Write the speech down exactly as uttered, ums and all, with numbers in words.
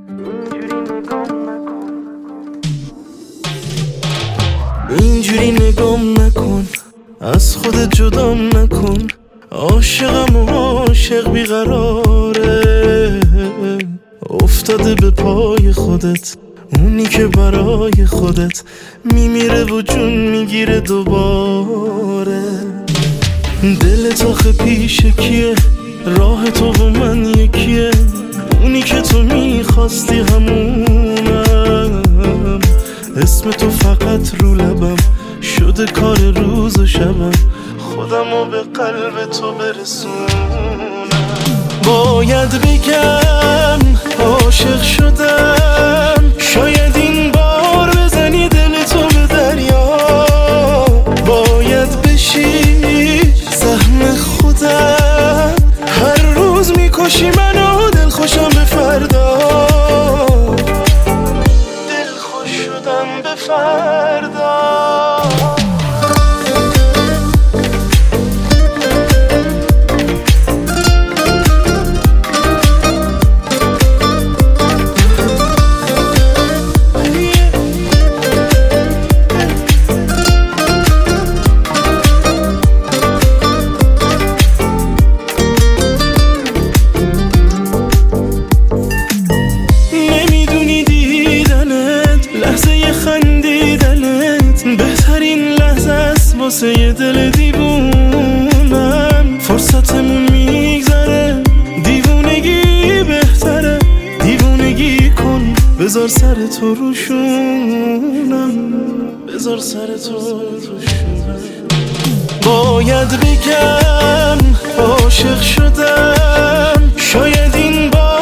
اینجوری نگام نکن، از خودت جدام نکن. عاشقم و عاشق بیقراره، افتاده به پای خودت، اونی که برای خودت میمیره و جون میگیره دوباره. دلت آخه پیش کیه؟ راه تو و من یکیه، اونی که تو میخواستی همونم. اسم تو فقط رو لبم شده کار روز و شبم، خودمو به قلب تو برسونم. باید بگم عاشق شدم، شاید این بار بزنی دل تو به دریا. باید بشی سهم خودم، هر روز میکشی منو دل خوشم به فردا. دل خوش شدم به فردا. بهترین لحظه است واسه یه دل دیوونم. فرصتمون میگذره، دیوونگی بهتره. دیوونگی کن، بذار سر تو روشونم، بذار سر تو روشونم. باید بگم عاشق شدم، شاید این بار